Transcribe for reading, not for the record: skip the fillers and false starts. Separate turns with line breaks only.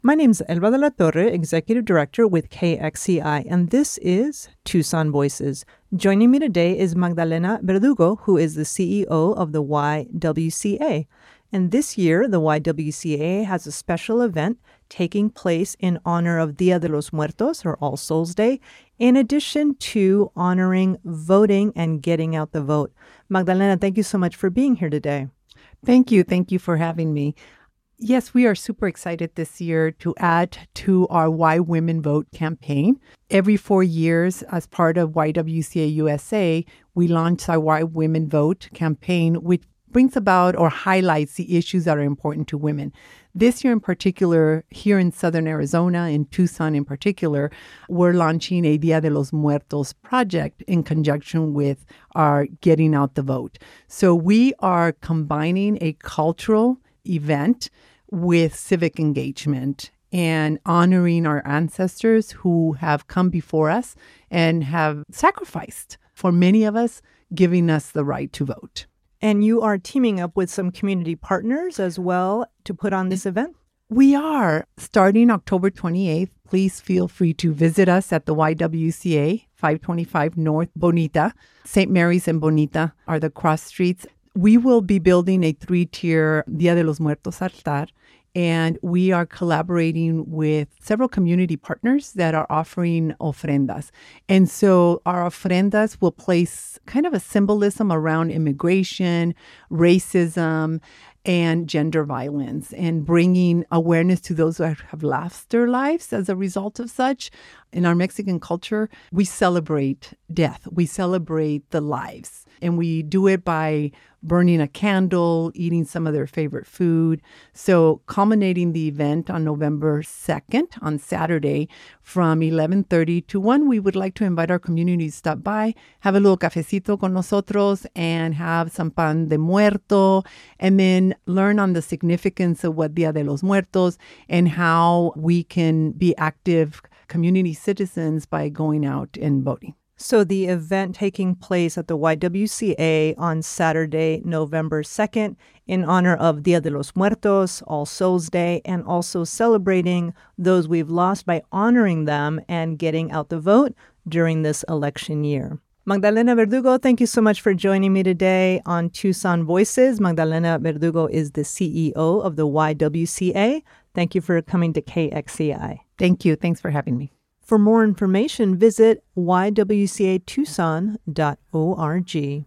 My name's Elba de la Torre, Executive Director with KXCI, and this is Tucson Voices. Joining me today is Magdalena Verdugo, who is the CEO of the YWCA. And this year, the YWCA has a special event taking place in honor of Dia de los Muertos, or All Souls Day, in addition to honoring voting and getting out the vote. Magdalena, thank you so much for being here today.
Thank you. Thank you for having me. Yes, we are super excited this year to add to our Why Women Vote campaign. Every 4 years, as part of YWCA USA, we launch our Why Women Vote campaign, which brings about or highlights the issues that are important to women. This year in particular, here in Southern Arizona, in Tucson in particular, we're launching a Dia de los Muertos project in conjunction with our Getting Out the Vote. So we are combining a cultural event with civic engagement and honoring our ancestors who have come before us and have sacrificed for many of us, giving us the right to vote.
And you are teaming up with some community partners as well to put on this event?
We are. Starting October 28th, please feel free to visit us at the YWCA, 525 North Bonita. St. Mary's and Bonita are the cross streets. We will be building a 3-tier Dia de los Muertos altar, and we are collaborating with several community partners that are offering ofrendas. And so our ofrendas will place kind of a symbolism around immigration, racism, and gender violence, and bringing awareness to those who have lost their lives as a result of such. In our Mexican culture, we celebrate death. We celebrate the lives. And we do it by burning a candle, eating some of their favorite food. So culminating the event on November 2nd, on Saturday, from 11:30 to 1, we would like to invite our community to stop by, have a little cafecito con nosotros, and have some pan de muerto, and then learn on the significance of what Dia de los Muertos and how we can be active community citizens by going out and voting.
So the event taking place at the YWCA on Saturday, November 2nd, in honor of Dia de los Muertos, All Souls Day, and also celebrating those we've lost by honoring them and getting out the vote during this election year. Magdalena Verdugo, thank you so much for joining me today on Tucson Voices. Magdalena Verdugo is the CEO of the YWCA. Thank you for coming to KXCI.
Thank you. Thanks for having me.
For more information, visit ywcatucson.org.